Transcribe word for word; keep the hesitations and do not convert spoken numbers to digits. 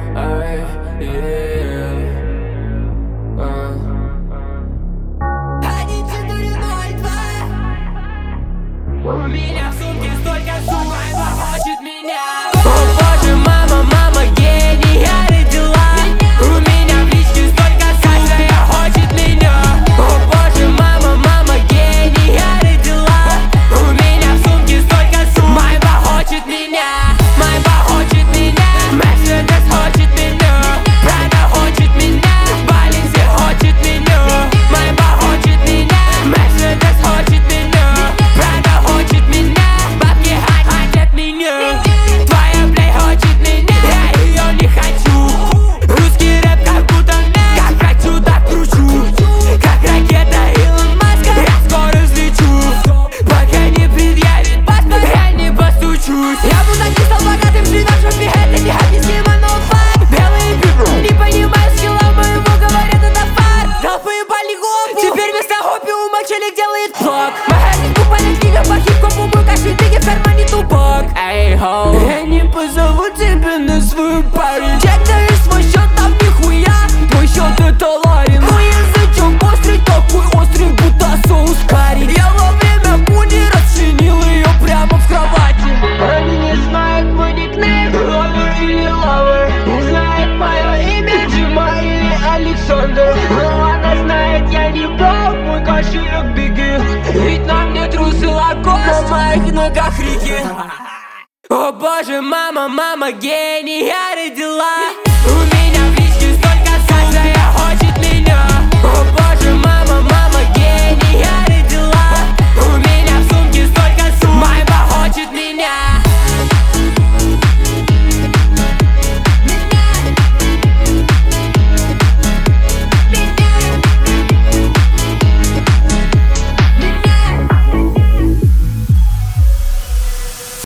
ай, yeah. А. У меня в сумке столько сумок, хочет меня. О боже, мама, мама, гений, я родила. У меня в личке столько каждая хочет меня. О боже, мама, мама, гений, я родила. У меня в сумке столько сумок, Майба хочет меня. Майба хочет меня, Мерседес хочет меня, Прада хочет меня, Баленси хочет меня. Майба хочет меня, Мерседес хочет меня, Прада хочет меня, бабки хотят меня. Твоя плей хочет меня, я ее не хочу. Русский рэп как будто мяч, как хочу, так кручу. Как ракета Илон Маска, я скоро взлечу. Пока не предъявит паспорт, я не постучусь. Я буду не стал богатым, жить в жопе, это необъяснимо, но факт. Белые пиво, не понимаю скилла моего, говорят, это факт. Толпы ебали гопу, теперь вместо опиума челик делает блок. Моя жизнь купальная книга по хип-хопу, мой каждый тыги в кармане тупок. Эй, хоу, я не позову тебя на свою пару. Чек даешь свой счет, там нихуя, твой счет это ларин. Мой язычок острый, такой острый, будто соус карри. Я во время пуни расчленил ее прямо в кровати. Они не знают мой никнейм, ловер или лавер. Не знает мое имя, Дима или Александр. Но она знает, я не бог, мой кошелек беги. Ведь на мне трусы лакост, на моих ногах реки. О боже, мама, мама, гений, я